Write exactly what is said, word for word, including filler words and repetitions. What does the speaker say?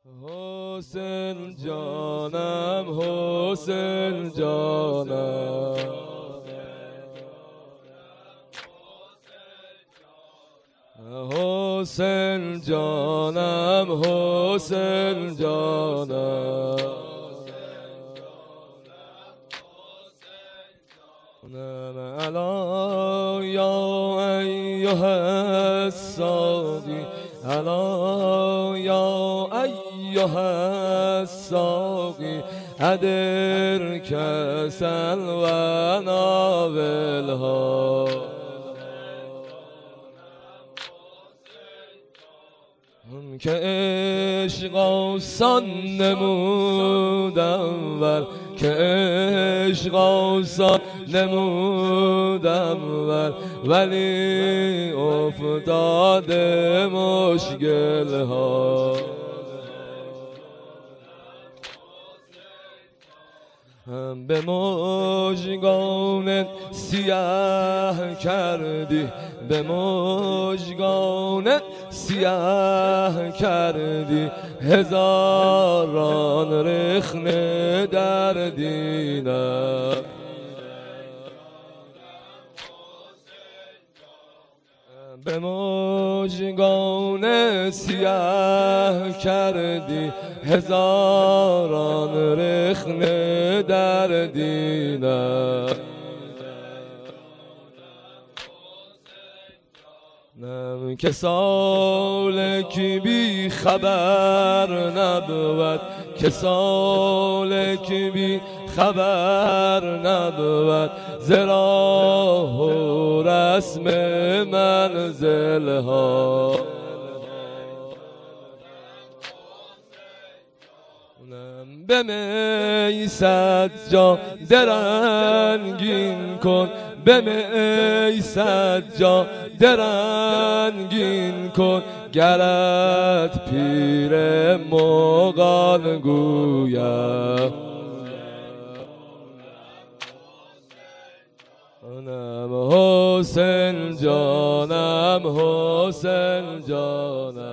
حسین جانم حسین جانم حسین جانم حسین جانم الا یا ایها الساقی الا یا ایها الساقی ادر کسل و ناولها که عشق آسان نمودم ور که عشق آسان نمودم ور ولی افتاده مشکل ها به مژگانت سیاه کردی به مژگانت سیاه کردی هزاران رخنه در دینم به مژگان سیاه کردی هزاران رخنه در دینم نم که سالکی بی خبر نبود که سالکی بی خبر نبود زراه و رسم منزل ها به می سجا درنگین کن به می سجا درنگین کن گرت پیر مغان گویم حسین جانم حسین جانم